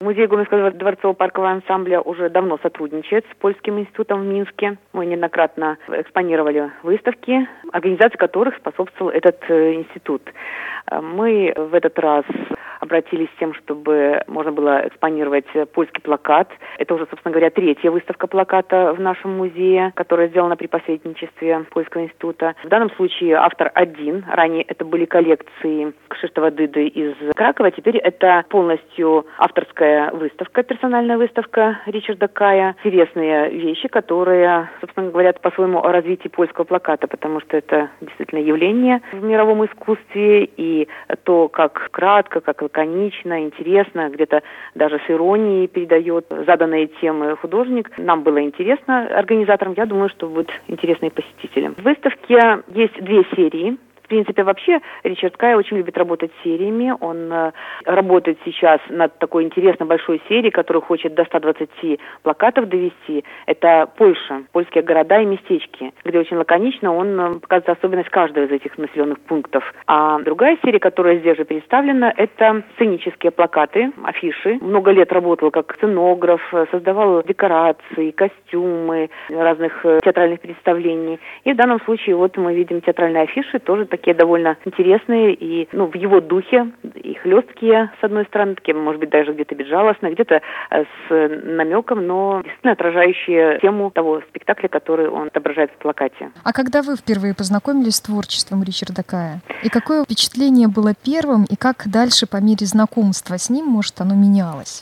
Музей Гомельского дворцово-паркового ансамбля уже давно сотрудничает с Польским институтом в Минске. Мы неоднократно экспонировали выставки, организации которых способствовал этот институт. Мы в этот раз обратились с тем, чтобы можно было экспонировать польский плакат. Это уже, собственно говоря, третья выставка плаката в нашем музее, которая сделана при посредничестве Польского института. В данном случае автор один. Ранее это были коллекции Кшиштофа Дыды из Кракова. Теперь это полностью авторская выставка, персональная выставка Ричарда Кая. Интересные вещи, которые, собственно, говорят по-своему о развитии польского плаката, потому что это действительно явление в мировом искусстве, и то, как кратко, как лаконично, интересно, где-то даже с иронией передает заданные темы художник. Нам было интересно, организаторам, я думаю, что будет интересно и посетителям. В выставке есть две серии. В принципе, вообще Ричард Кай очень любит работать сериями. Он работает сейчас над такой интересной большой серией, которую хочет до 120 плакатов довести. Это Польша, польские города и местечки, где очень лаконично он показывает особенность каждого из этих населенных пунктов. А другая серия, которая здесь же представлена, это сценические плакаты, афиши. Много лет работал как сценограф, создавал декорации, костюмы разных театральных представлений. И в данном случае вот мы видим театральные афиши, тоже такие довольно интересные и в его духе, и хлесткие, с одной стороны, такие, может быть, даже где-то безжалостные, где-то с намеком, но действительно отражающие тему того спектакля, который он отображает в плакате. А когда вы впервые познакомились с творчеством Ричарда Кая? И какое впечатление было первым, и как дальше по мере знакомства с ним, может, оно менялось?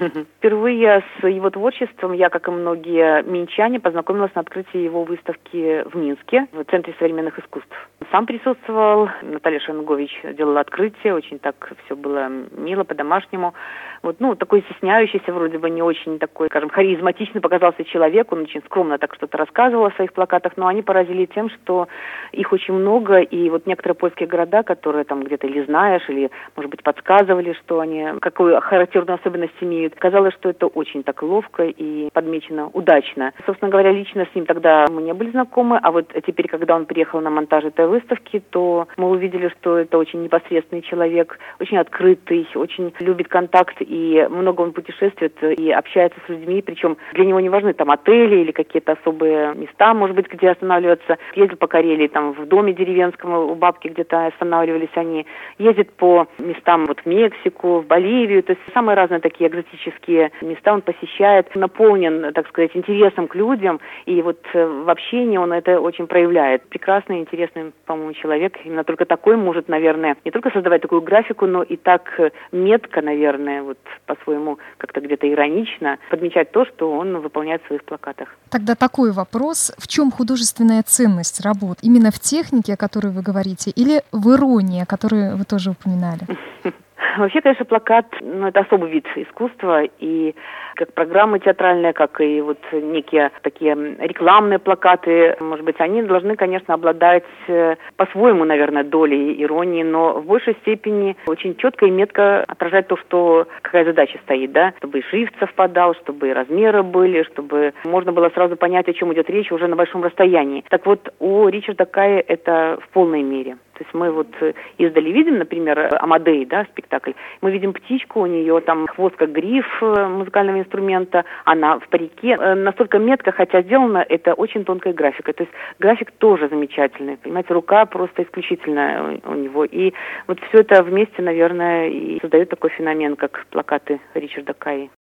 Впервые с его творчеством я, как и многие минчане, познакомилась на открытии его выставки в Минске, в Центре современных искусств. Сам присутствовал, Наталья Шенгович делала открытие, очень так все было мило, по-домашнему. Такой стесняющийся, вроде бы не очень такой, скажем, харизматичный показался человек, он очень скромно так что-то рассказывал о своих плакатах, но они поразили тем, что их очень много, и некоторые польские города, которые там где-то или знаешь, или, может быть, подсказывали, что они, какую характерную особенность имеют, казалось, что это очень так ловко и подмечено удачно. Собственно говоря, лично с ним тогда мы не были знакомы, а вот теперь, когда он приехал на монтаж этой выставки, то мы увидели, что это очень непосредственный человек, очень открытый, очень любит контакт, и много он путешествует и общается с людьми, причем для него не важны там отели или какие-то особые места, может быть, где останавливаться. Ездил по Карелии, там в доме деревенском у бабки где-то останавливались они. Ездит по местам в Мексику, в Боливию, то есть самые разные такие экзотические места он посещает, наполнен, так сказать, интересом к людям, и в общении он это очень проявляет. Прекрасный, интересный, по-моему, человек. Именно только такой может, наверное, не только создавать такую графику, но и так метко, наверное, по-своему как-то где-то иронично подмечать то, что он выполняет в своих плакатах. Тогда такой вопрос. В чем художественная ценность работ? Именно в технике, о которой вы говорите, или в иронии, о которой вы тоже упоминали? Вообще, конечно, плакат, это особый вид искусства, и как программы театральные, как и некие такие рекламные плакаты, может быть, они должны, конечно, обладать по-своему, наверное, долей иронии, но в большей степени очень четко и метко отражать то, что какая задача стоит, да, чтобы и шрифт совпадал, чтобы и размеры были, чтобы можно было сразу понять, о чем идет речь уже на большом расстоянии. Так вот, у Ричарда Кая это в полной мере. То есть мы издали видим, например, Амадей, да, спектакль. Мы видим птичку, у нее там хвост как гриф музыкального инструмента, она в парике. Настолько метко, хотя сделано, это очень тонкая графика. То есть график тоже замечательный. Понимаете, рука просто исключительная у него. И все это вместе, наверное, и создает такой феномен, как плакаты Ричарда Кая.